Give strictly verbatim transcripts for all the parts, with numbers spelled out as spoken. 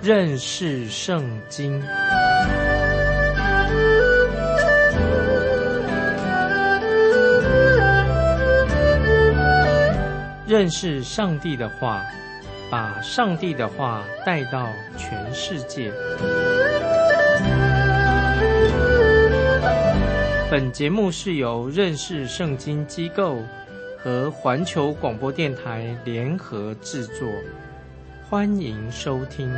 认识圣经。认识上帝的话，把上帝的话带到全世界。本节目是由认识圣经机构和环球广播电台联合制作，欢迎收听。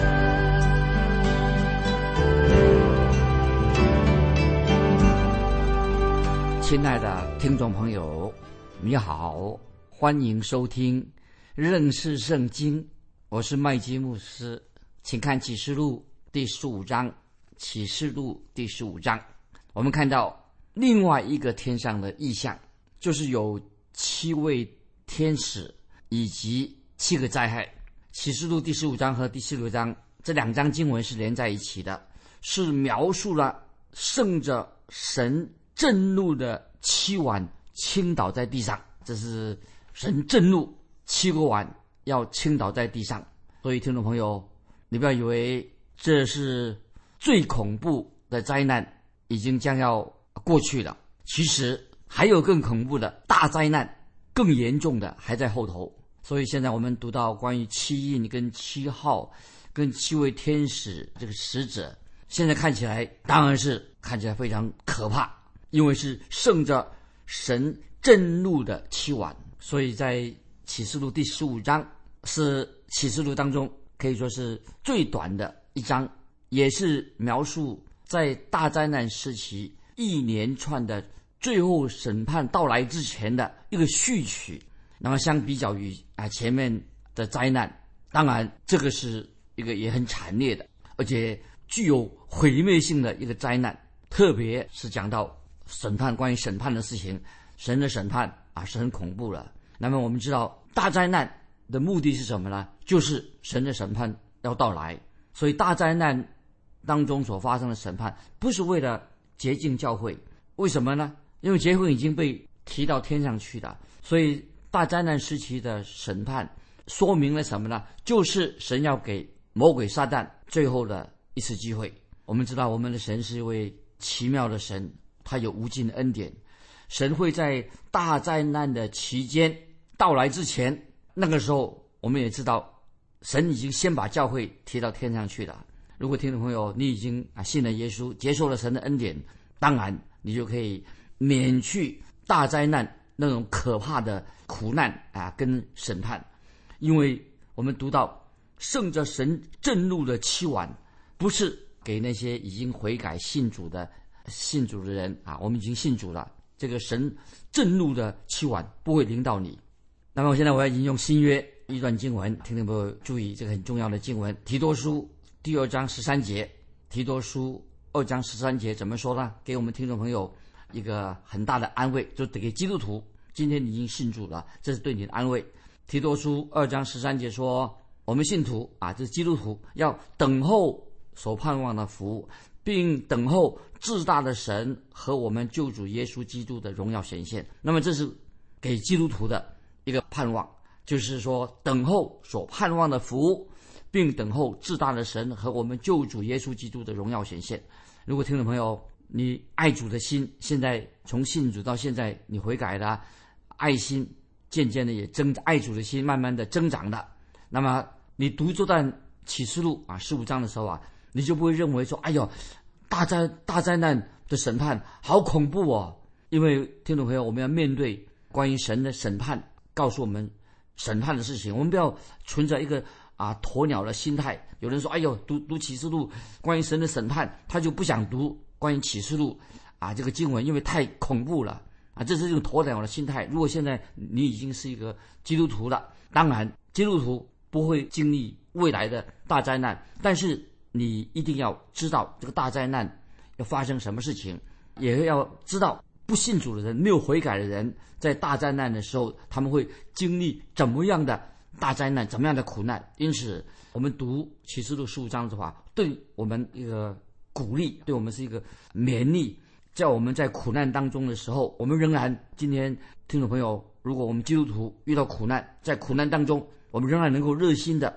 亲爱的听众朋友，你好，欢迎收听认识圣经，我是麦基牧师。请看启示录第十五章，启示录第十五章，我们看到另外一个天上的异象，就是有七位天使以及七个灾害。启示录第十五章和第十六章这两章经文是连在一起的，是描述了圣着神震怒的七碗倾倒在地上，这是神震怒七个碗要倾倒在地上。所以听众朋友，你不要以为这是最恐怖的灾难已经将要过去了，其实还有更恐怖的大灾难，更严重的还在后头。所以现在我们读到关于七印跟七号跟七位天使这个使者，现在看起来当然是看起来非常可怕，因为是圣着神震怒的七碗。所以在启示录第十五章是启示录当中可以说是最短的一章，也是描述在大灾难时期一连串的最后审判到来之前的一个序曲。那么相比较于啊前面的灾难，当然这个是一个也很惨烈的，而且具有毁灭性的一个灾难，特别是讲到审判，关于审判的事情，神的审判啊是很恐怖了。那么我们知道大灾难的目的是什么呢？就是神的审判要到来。所以大灾难当中所发生的审判不是为了洁净教会，为什么呢？因为教会已经被提到天上去了。所以大灾难时期的审判说明了什么呢？就是神要给魔鬼撒旦最后的一次机会。我们知道我们的神是一位奇妙的神，他有无尽的恩典。神会在大灾难的期间到来之前，那个时候我们也知道神已经先把教会提到天上去了。如果听众朋友你已经啊信了耶稣，接受了神的恩典，当然你就可以免去大灾难那种可怕的苦难啊跟审判。因为我们读到圣着神震怒的七碗，不是给那些已经悔改信主的信主的人啊，我们已经信主了，这个神震怒的七碗不会临到你。那么我现在我要引用新约一段经文，听众朋友注意，这个很重要的经文，提多书第二章十三节。提多书二章十三节怎么说呢？给我们听众朋友一个很大的安慰，就给基督徒，今天你已经信主了，这是对你的安慰。提多书二章十三节说，我们信徒啊，这是基督徒，要等候所盼望的福，并等候至大的神和我们救主耶稣基督的荣耀显现。那么这是给基督徒的一个盼望，就是说等候所盼望的福，并等候至大的神和我们救主耶稣基督的荣耀显现。如果听众朋友你爱主的心，现在从信主到现在你悔改了，爱心渐渐的也增，爱主的心慢慢的增长的，那么你读这段启示录啊十五章的时候啊，你就不会认为说，哎呦，大灾大灾难的审判好恐怖哦。因为听众朋友，我们要面对关于神的审判，告诉我们审判的事情，我们不要存着一个啊鸵鸟的心态。有人说，哎呦，读读启示录关于神的审判，他就不想读关于启示录啊这个经文，因为太恐怖了啊，这是一种鸵鸟的心态。如果现在你已经是一个基督徒了，当然基督徒不会经历未来的大灾难，但是你一定要知道这个大灾难要发生什么事情，也要知道不信主的人，没有悔改的人，在大灾难的时候他们会经历怎么样的大灾难，怎么样的苦难。因此我们读启示录十五章的话，对我们一个鼓励，对我们是一个勉励，在我们在苦难当中的时候，我们仍然，今天听众朋友，如果我们基督徒遇到苦难，在苦难当中我们仍然能够热心的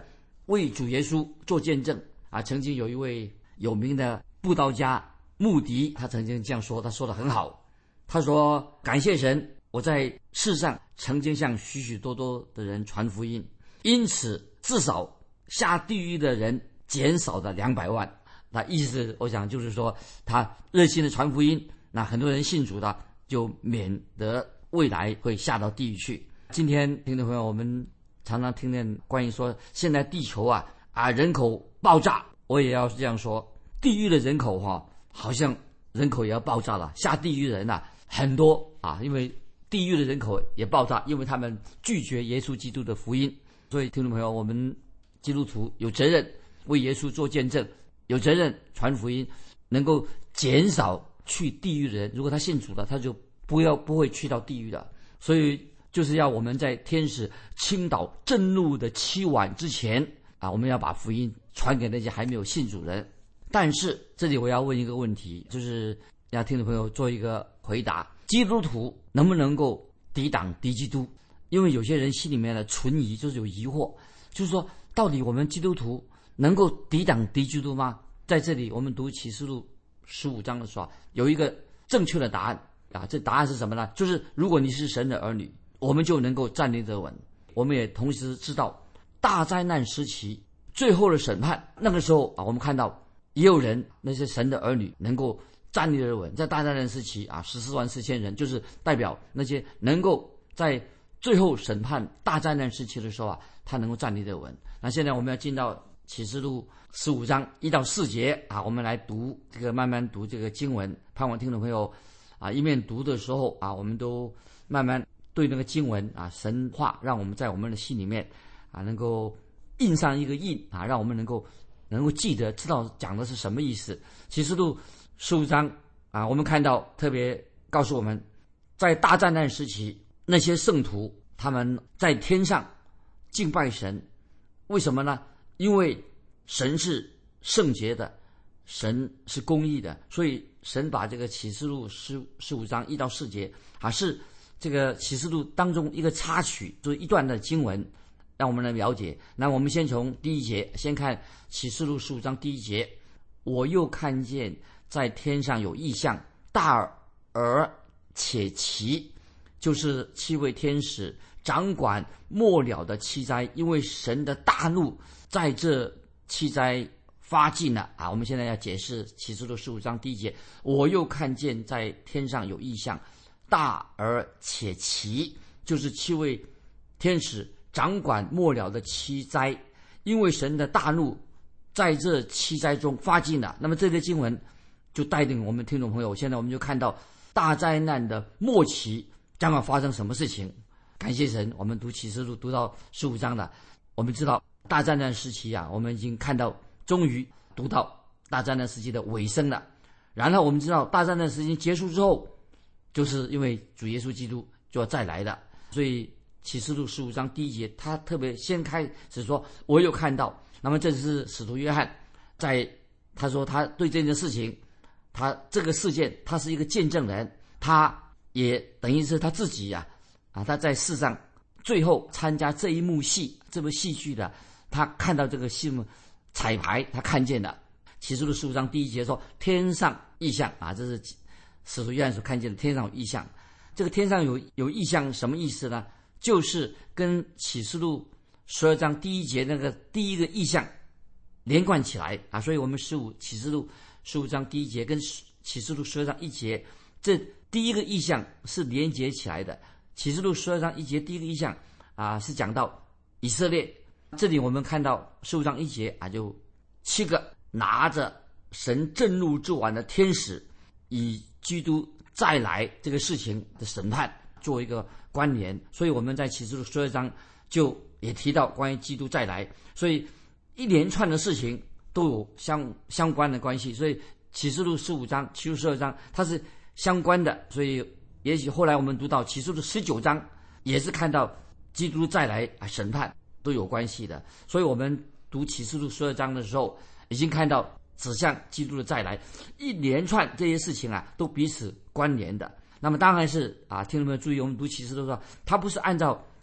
为主耶稣做见证啊。曾经有一位有名的布道家穆迪，他曾经这样说，他说得很好，他说感谢神，我在世上曾经向许许多多的人传福音，因此至少下地狱的人减少了两百万。那意思我想就是说，他热心的传福音，那很多人信主的，就免得未来会下到地狱去。今天听众朋友，我们常常听见关于说现在地球啊啊人口爆炸，我也要这样说，地狱的人口哈、啊，好像人口也要爆炸了，下地狱的人啊很多啊，因为地狱的人口也爆炸，因为他们拒绝耶稣基督的福音。所以听众朋友，我们基督徒有责任为耶稣做见证，有责任传福音，能够减少去地狱的人。如果他信主了，他就不要不会去到地狱的。所以就是要我们在天使倾倒震怒的七晚之前啊，我们要把福音传给那些还没有信主人。但是这里我要问一个问题，就是要听众朋友做一个回答：基督徒能不能够抵挡敌基督？因为有些人心里面的存疑，就是有疑惑，就是说到底我们基督徒能够抵挡敌基督吗？在这里我们读启示录十五章的时候，有一个正确的答案啊，这答案是什么呢？就是如果你是神的儿女，我们就能够站立得稳。我们也同时知道大灾难时期最后的审判，那个时候啊，我们看到也有人，那些神的儿女能够站立得稳。在大灾难时期啊，十四万四千人就是代表那些能够在最后审判大灾难时期的时候啊，他能够站立得稳。那现在我们要进到启示录十五章一到四节啊，我们来读这个，慢慢读这个经文，盼望听众朋友啊，一面读的时候啊，我们都慢慢对那个经文啊，神话让我们在我们的心里面啊，能够印上一个印啊，让我们能够能够记得，知道讲的是什么意思。启示录十五章啊，我们看到特别告诉我们，在大灾难时期，那些圣徒他们在天上敬拜神，为什么呢？因为神是圣洁的，神是公义的，所以神把这个启示录十十五章一到四节啊，是这个启示录当中一个插曲，就是一段的经文，让我们来了解。那我们先从第一节，先看启示录十五章第一节。我又看见在天上有异象，大而且奇，就是七位天使掌管末了的七灾，因为神的大怒在这七灾发尽了啊！我们现在要解释启示录十五章第一节。我又看见在天上有异象，大而且奇，就是七位天使掌管末了的七灾，因为神的大怒在这七灾中发尽了。那么这个经文就带领我们听众朋友，现在我们就看到大灾难的末期将要发生什么事情。感谢神，我们读启示录读到十五章了，我们知道大灾难时期啊，我们已经看到终于读到大灾难时期的尾声了。然后我们知道大灾难时期结束之后，就是因为主耶稣基督就要再来的，所以启示录十五章第一节他特别先开始说我有看到。那么这是使徒约翰在他说他对这件事情，他这个事件他是一个见证人，他也等于是他自己呀 啊, 啊他在世上最后参加这一幕戏这部戏剧的，他看到这个戏幕彩排，他看见了。启示录十五章第一节说天上异象啊，这是使徒约翰所看见的天上有异象。这个天上有有异象什么意思呢？就是跟启示录十二章第一节那个第一个异象连贯起来啊，所以我们十五启示录十五章第一节跟启示录十二章一节，这第一个异象是连接起来的。启示录十二章一节第一个异象啊，是讲到以色列，这里我们看到十五章一节啊，就七个拿着神震怒之碗的天使，以基督再来这个事情的审判做一个关联。所以我们在启示录十二章就也提到关于基督再来，所以一连串的事情都有相相关的关系。所以启示录十五章启示录十二章它是相关的，所以也许后来我们读到启示录十九章也是看到基督再来啊审判都有关系的。所以我们读启示录十二章的时候已经看到指向基督的再来，一连串这些事情啊都彼此关联的。那么当然是啊，听众们注意，我们读启示录的时候，它不是按照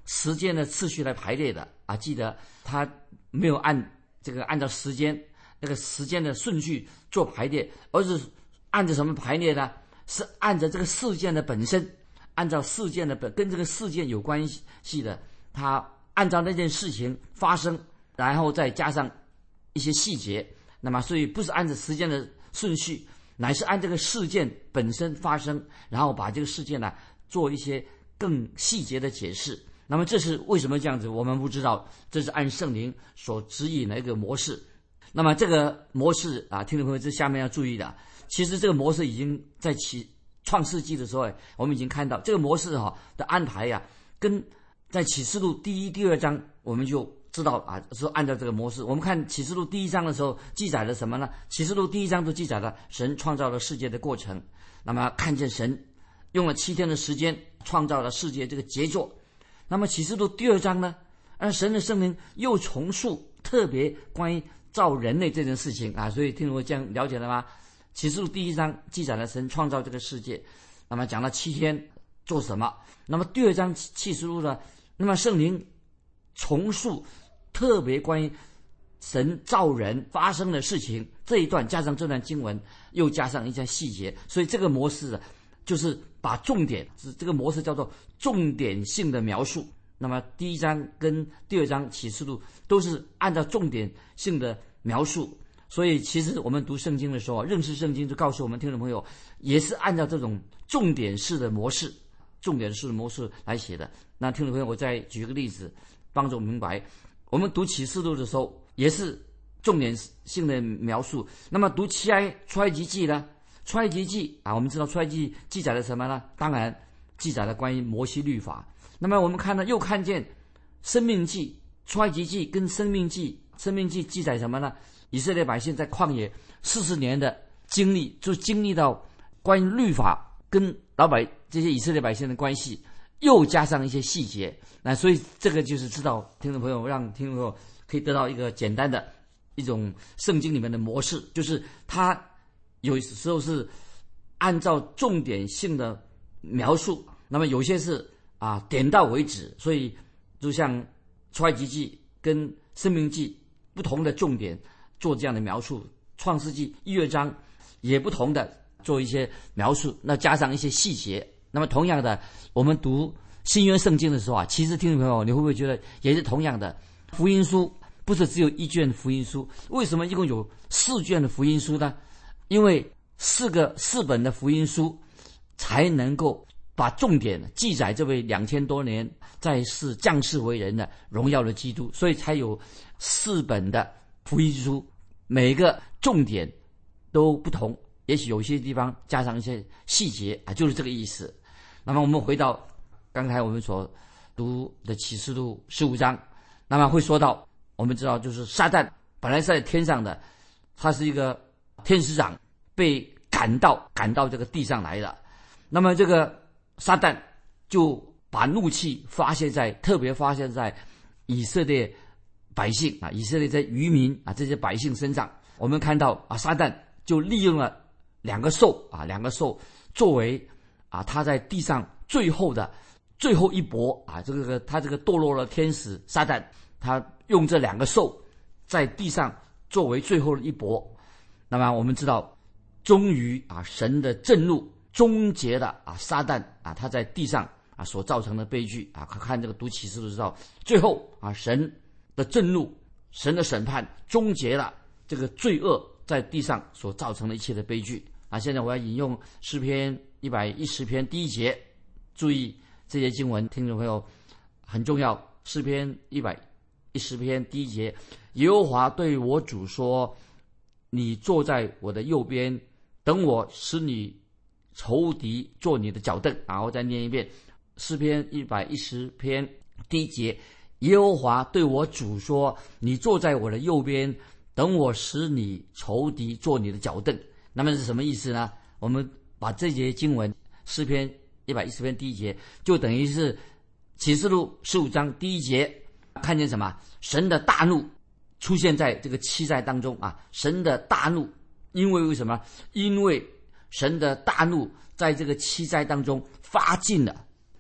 时间的次序来排列的啊。记得他没有按这个按照时间那个时间的顺序做排列，而是按照什么排列呢？是按照这个事件的本身，按照事件的本跟这个事件有关系的，他按照那件事情发生，然后再加上一些细节。那么所以不是按照时间的顺序，乃是按这个事件本身发生，然后把这个事件呢做一些更细节的解释。那么这是为什么这样子，我们不知道，这是按圣灵所指引的一个模式。那么这个模式啊，听众朋友，这下面要注意的，其实这个模式已经在启创世纪的时候，我们已经看到这个模式哈、啊、的安排呀、啊，跟在启示录第一、第二章我们就知道啊，说按照这个模式。我们看启示录第一章的时候记载了什么呢？启示录第一章都记载了神创造了世界的过程。那么看见神用了七天的时间创造了世界这个杰作。那么启示录第二章呢，而神的圣灵又重述特别关于造人类这件事情啊，所以听我这样了解了吗？启示录第一章记载了神创造这个世界，那么讲了七天做什么？那么第二章启示录呢？那么圣灵重述特别关于神造人发生的事情，这一段加上这段经文，又加上一些细节，所以这个模式就是把重点，这个模式叫做重点性的描述。那么第一章跟第二章启示录都是按照重点性的描述，所以其实我们读圣经的时候，认识圣经就告诉我们听众朋友，也是按照这种重点式的模式，重点式的模式来写的。那听众朋友，我再举个例子，帮助我明白。我们读启示录的时候，也是重点性的描述。那么读出埃出埃及记呢？出埃及记啊，我们知道出埃及记记载了什么呢？当然记载了关于摩西律法。那么我们看到又看见生命记、出埃及记跟生命记，生命记记载什么呢？以色列百姓在旷野四十年的经历，就经历到关于律法跟老百这些以色列百姓的关系，又加上一些细节。那所以这个就是知道听众朋友，让听众朋友可以得到一个简单的一种圣经里面的模式，就是它有时候是按照重点性的描述，那么有些是啊点到为止。所以就像出埃及记跟申命记不同的重点做这样的描述，创世纪一二章也不同的做一些描述，那加上一些细节。那么同样的，我们读新约圣经的时候啊，其实听众朋友，你会不会觉得也是同样的？福音书不是只有一卷福音书，为什么一共有四卷的福音书呢？因为四个四本的福音书才能够把重点记载这位两千多年在世降世为人的荣耀的基督，所以才有四本的福音书，每个重点都不同，也许有些地方加上一些细节啊，就是这个意思。那么我们回到刚才我们所读的启示录十五章，那么会说到，我们知道就是撒旦本来是在天上的，他是一个天使长，被赶到赶到这个地上来了。那么这个撒旦就把怒气发泄在特别发泄在以色列百姓啊，以色列在渔民啊这些百姓身上。我们看到啊，撒旦就利用了两个兽啊，两个兽作为啊他在地上最后的最后一搏啊，这个他这个堕落了天使撒旦，他用这两个兽在地上作为最后的一搏。那么我们知道，终于啊神的震怒终结了啊撒旦啊他在地上啊所造成的悲剧啊，看这个读启示录知道，最后啊神的震怒，神的审判终结了这个罪恶在地上所造成的一切的悲剧啊。现在我要引用诗篇一百一十篇第一节，注意这些经文，听众朋友很重要。诗篇一百一十篇第一节，耶和华对我主说，你坐在我的右边，等我使你仇敌做你的脚凳。然后再念一遍诗篇一百一十篇第一节，耶和华对我主说，你坐在我的右边，等我使你仇敌做你的脚凳。那么是什么意思呢？我们把这节经文诗篇一百一十篇第一节，就等于是启示录十五章第一节，看见什么？神的大怒出现在这个七灾当中啊！神的大怒，因为为什么？因为神的大怒在这个七灾当中发尽了。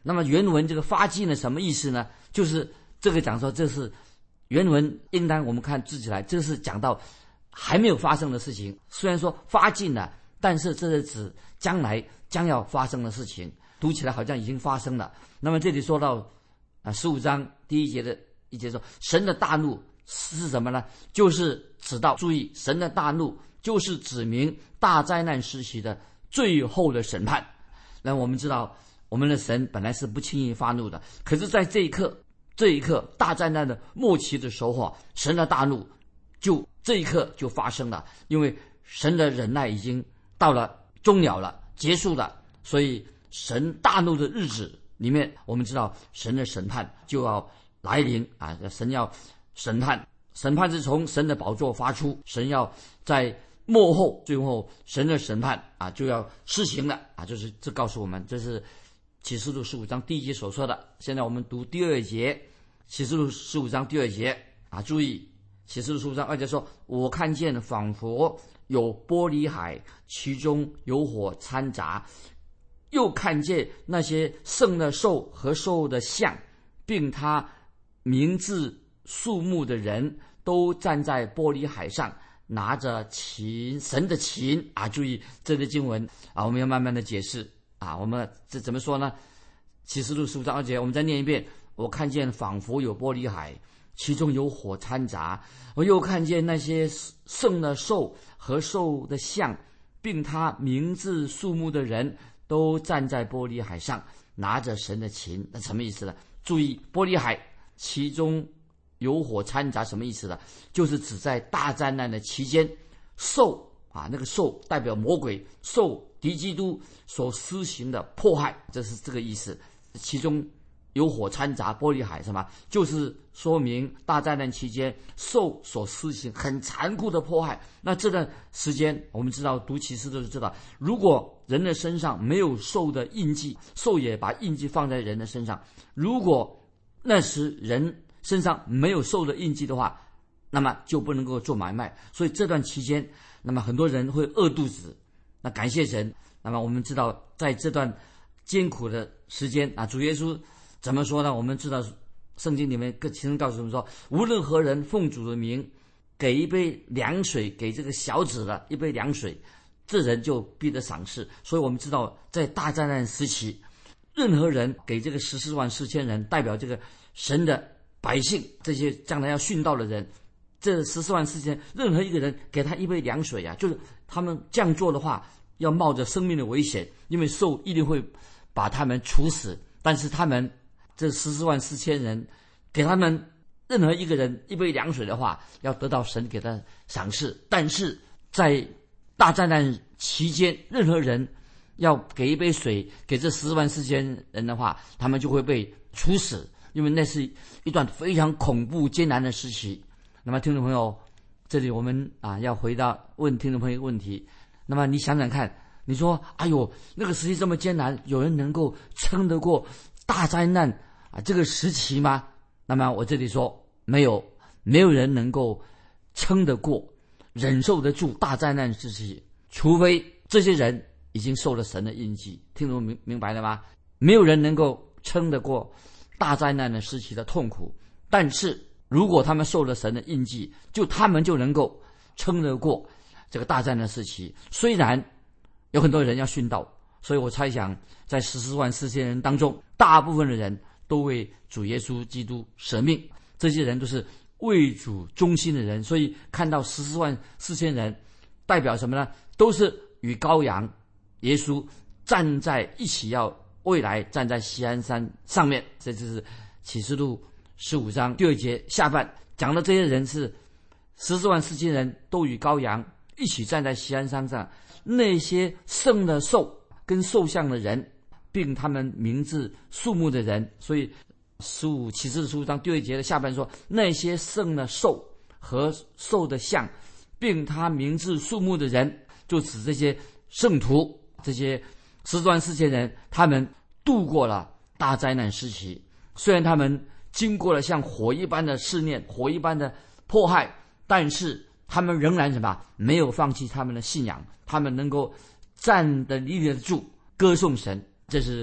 那么原文这个发迹呢，什么意思呢？就是这个讲说，这是原文应当我们看字起来，这是讲到还没有发生的事情。虽然说发尽了，但是这是指将来将要发生的事情，读起来好像已经发生了。那么这里说到啊，十五章第一节的一节说，神的大怒是什么呢？就是指到，注意，神的大怒就是指明大灾难时期的最后的审判。那我们知道，我们的神本来是不轻易发怒的，可是在这一刻，这一刻大灾难的末期的时候，神的大怒就这一刻就发生了，因为神的忍耐已经到了终了了，结束了，所以神大怒的日子里面，我们知道神的审判就要来临啊！神要审判，审判是从神的宝座发出，神要在末后最后神的审判啊就要施行了啊！就是这告诉我们，这是启示录十五章第一节所说的。现在我们读第二节，启示录十五章第二节啊，注意启示录十五章二节说：“我看见仿佛有玻璃海，其中有火掺杂，又看见那些圣的兽和兽的像，并他名字数目的人，都站在玻璃海上，拿着琴，神的琴啊！注意这个经文啊，我们要慢慢的解释啊。我们这怎么说呢？启示录十五章二节，我们再念一遍：我看见仿佛有玻璃海，其中有火掺杂，我又看见那些圣的兽和兽的像，并他名字数目的人，都站在玻璃海上，拿着神的琴。那什么意思呢？注意，玻璃海其中有火掺杂，什么意思呢？就是指在大灾难的期间，兽啊，那个兽代表魔鬼，兽敌基督所施行的迫害，这是这个意思。其中有火掺杂，玻璃海什么？就是说明大灾难期间兽所施行很残酷的迫害。那这段时间，我们知道读启示都知道，如果人的身上没有兽的印记，兽也把印记放在人的身上。如果那时人身上没有兽的印记的话，那么就不能够做买卖。所以这段期间，那么很多人会饿肚子。那感谢神，那么我们知道在这段艰苦的时间啊，主耶稣怎么说呢？我们知道圣经里面其中告诉我们说，无论何人奉主的名给一杯凉水给这个小子的一杯凉水，这人就必得赏赐。所以我们知道在大灾难时期，任何人给这个十四万四千人，代表这个神的百姓，这些将来要殉道的人，这十四万四千任何一个人给他一杯凉水啊，就是他们这样做的话，要冒着生命的危险，因为兽一定会把他们处死。但是他们这十四万四千人给他们任何一个人一杯凉水的话，要得到神给他赏赐。但是在大灾难期间，任何人要给一杯水给这十四万四千人的话，他们就会被处死，因为那是一段非常恐怖艰难的时期。那么听众朋友，这里我们啊要回答问听众朋友问题。那么你想想看，你说哎呦，那个时期这么艰难，有人能够撑得过大灾难啊这个时期吗？那么我这里说没有，没有人能够撑得过，忍受得住大灾难时期，除非这些人已经受了神的印记。听懂明明白了吗？没有人能够撑得过大灾难的时期的痛苦，但是如果他们受了神的印记，就他们就能够撑得过这个大灾难时期。虽然有很多人要殉道，所以我猜想在十四万四千人当中，大部分的人都为主耶稣基督舍命，这些人都是为主忠心的人。所以看到十四万四千人代表什么呢？都是与羔羊耶稣站在一起，要未来站在锡安山上面。这就是启示录十五章第二节下半讲的，这些人是十四万四千人都与羔羊一起站在锡安山上，那些圣的兽跟兽像的人，并他们名字数目的人。所以十五启示十五章第二节的下半说，那些圣的兽和兽的像，并他名字数目的人，就指这些圣徒，这些十四万四千人，他们度过了大灾难时期。虽然他们经过了像火一般的试炼，火一般的迫害，但是他们仍然什么？没有放弃他们的信仰，他们能够站得立得住，歌颂神。这是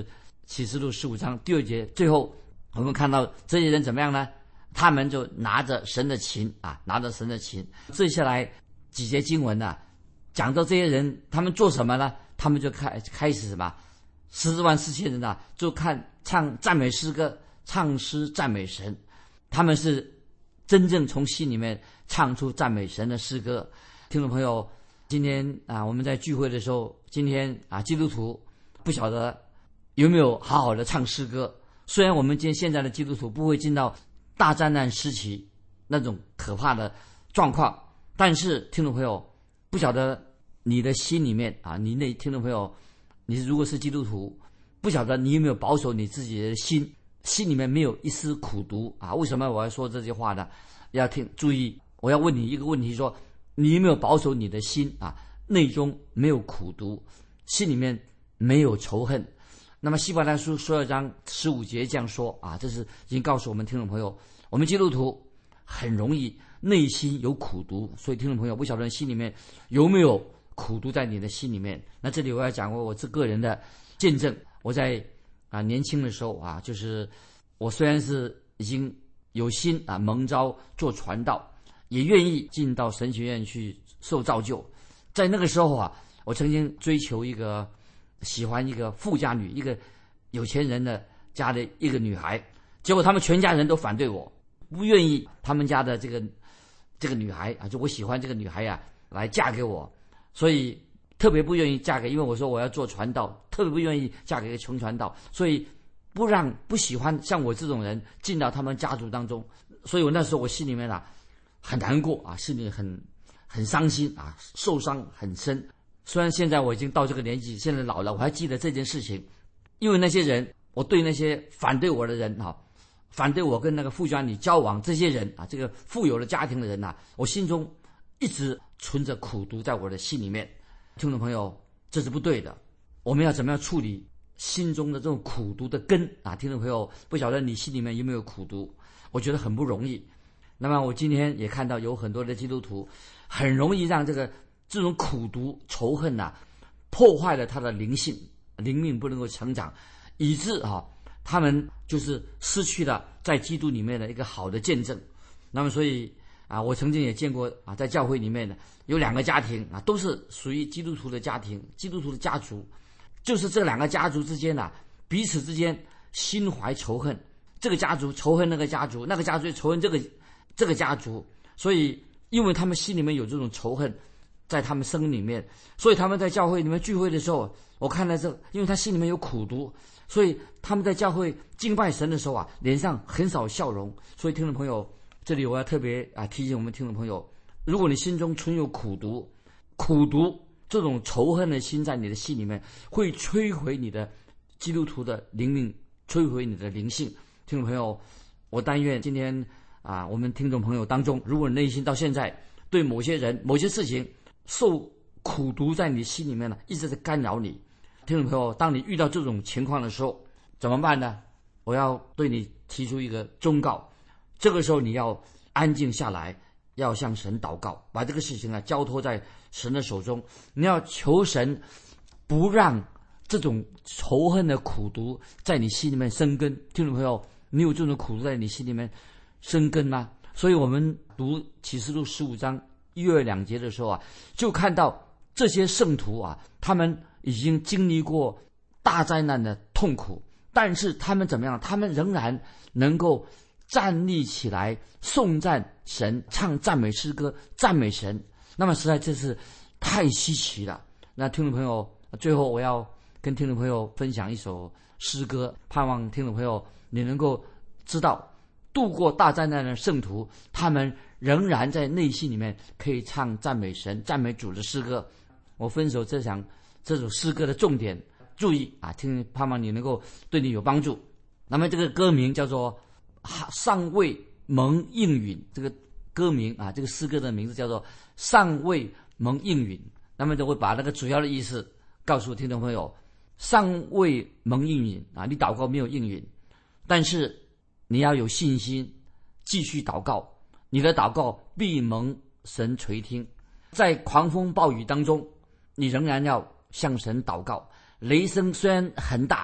启示录十五章第二节，最后我们看到这些人怎么样呢？他们就拿着神的琴啊，拿着神的琴。接下来几节经文呢、啊，讲到这些人他们做什么呢？他们就开开始什么？十四万四千人啊，就看唱赞美诗歌，唱诗赞美神。他们是真正从心里面唱出赞美神的诗歌。听众朋友，今天啊，我们在聚会的时候，今天啊，基督徒不晓得有没有好好的唱诗歌。虽然我们今天现在的基督徒不会进到大灾难时期那种可怕的状况，但是听众朋友，不晓得你的心里面啊，你那听众朋友，你如果是基督徒，不晓得你有没有保守你自己的心，心里面没有一丝苦毒啊？为什么我要说这句话呢？要听注意，我要问你一个问题，说你有没有保守你的心啊？内中没有苦毒，心里面没有仇恨。那么希伯来书十二章十五节这样说啊，这是已经告诉我们听众朋友，我们基督徒很容易内心有苦毒，所以听众朋友，不晓得心里面有没有苦毒在你的心里面。那这里我要讲过我这个人的见证。我在啊年轻的时候啊，就是我虽然是已经有心啊蒙召做传道，也愿意进到神学院去受造就，在那个时候啊，我曾经追求一个喜欢一个富家女，一个有钱人的家的一个女孩，结果他们全家人都反对我，不愿意他们家的这个这个女孩啊，就我喜欢这个女孩啊来嫁给我，所以特别不愿意嫁给，因为我说我要做传道，特别不愿意嫁给一个穷传道，所以不让不喜欢像我这种人进到他们家族当中。所以我那时候我心里面啊很难过啊，心里很很伤心啊，受伤很深。虽然现在我已经到这个年纪，现在老了，我还记得这件事情，因为那些人，我对那些反对我的人啊，反对我跟那个富家女交往这些人啊，这个富有的家庭的人啊，我心中一直存着苦毒在我的心里面。听众朋友，这是不对的。我们要怎么样处理心中的这种苦毒的根啊？听众朋友，不晓得你心里面有没有苦毒？我觉得很不容易。那么我今天也看到有很多的基督徒很容易让这个这种苦毒仇恨呐、啊，破坏了他的灵性，灵命不能够成长，以致啊，他们就是失去了在基督里面的一个好的见证。那么所以啊，我曾经也见过啊，在教会里面的有两个家庭啊，都是属于基督徒的家庭，基督徒的家族，就是这两个家族之间呐、啊，彼此之间心怀仇恨，这个家族仇恨那个家族，那个家族仇恨这个这个家族，所以因为他们心里面有这种仇恨在他们生里面，所以他们在教会里面聚会的时候，我看到这，因为他心里面有苦毒，所以他们在教会敬拜神的时候啊，脸上很少笑容。所以听众朋友，这里我要特别啊提醒我们听众朋友，如果你心中存有苦毒，苦毒这种仇恨的心在你的心里面，会摧毁你的基督徒的灵命，摧毁你的灵性。听众朋友，我但愿今天啊，我们听众朋友当中，如果你内心到现在对某些人、某些事情受苦毒在你心里面呢，一直在干扰你。听众朋友，当你遇到这种情况的时候，怎么办呢？我要对你提出一个忠告，这个时候你要安静下来，要向神祷告，把这个事情啊交托在神的手中。你要求神不让这种仇恨的苦毒在你心里面生根。听众朋友，你有这种苦毒在你心里面生根吗？所以我们读启示录十五章一二两节的时候啊，就看到这些圣徒啊，他们已经经历过大灾难的痛苦，但是他们怎么样？他们仍然能够站立起来颂赞神，唱赞美诗歌，赞美神。那么实在这是太稀奇了。那听众朋友，最后我要跟听众朋友分享一首诗歌，盼望听众朋友你能够知道，度过大灾难的圣徒，他们仍然在内心里面可以唱赞美神、赞美主的诗歌。我分手这场这首诗歌的重点，注意啊，听，盼望你能够对你有帮助。那么这个歌名叫做尚未蒙应允，这个歌名啊，这个诗歌的名字叫做尚未蒙应允。那么就会把那个主要的意思告诉听众朋友，尚未蒙应允啊，你祷告没有应允，但是你要有信心继续祷告，你的祷告必蒙神垂听。在狂风暴雨当中，你仍然要向神祷告，雷声虽然很大，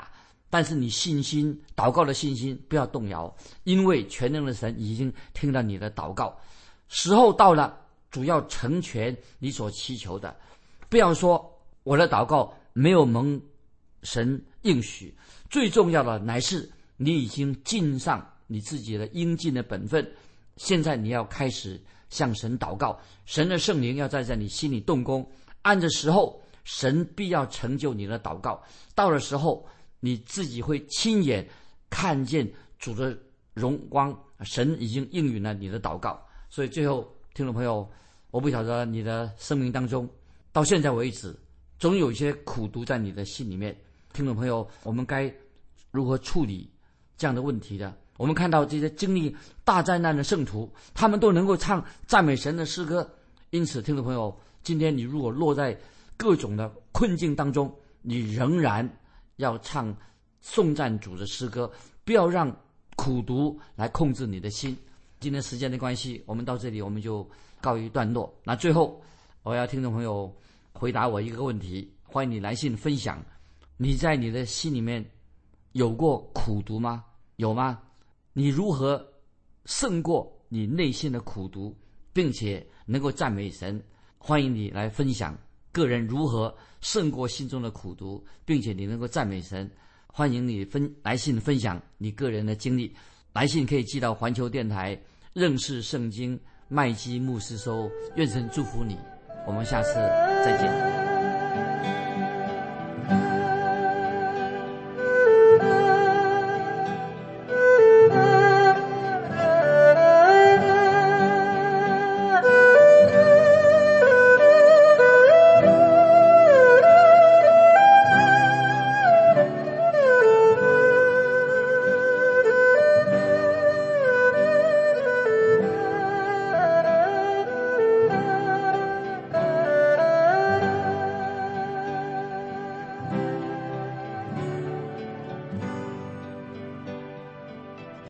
但是你信心祷告的信心不要动摇，因为全能的神已经听到你的祷告，时候到了，主要成全你所祈求的。不要说我的祷告没有蒙神应许，最重要的乃是你已经尽上你自己的应尽的本分。现在你要开始向神祷告，神的圣灵要在在你心里动工，按着时候神必要成就你的祷告。到了时候你自己会亲眼看见主的荣光，神已经应允了你的祷告。所以最后听众朋友，我不晓得你的生命当中到现在为止总有一些苦毒在你的心里面，听众朋友，我们该如何处理这样的问题的？我们看到这些经历大灾难的圣徒，他们都能够唱赞美神的诗歌。因此听众朋友，今天你如果落在各种的困境当中，你仍然要唱颂赞主的诗歌，不要让苦毒来控制你的心。今天时间的关系，我们到这里我们就告一段落。那最后我要听众朋友回答我一个问题，欢迎你来信分享，你在你的心里面有过苦毒吗？有吗？你如何胜过你内心的苦毒，并且能够赞美神？欢迎你来分享个人如何胜过心中的苦毒，并且你能够赞美神。欢迎你分来信分享你个人的经历，来信可以寄到环球电台认识圣经麦基牧师收。愿神祝福你，我们下次再见。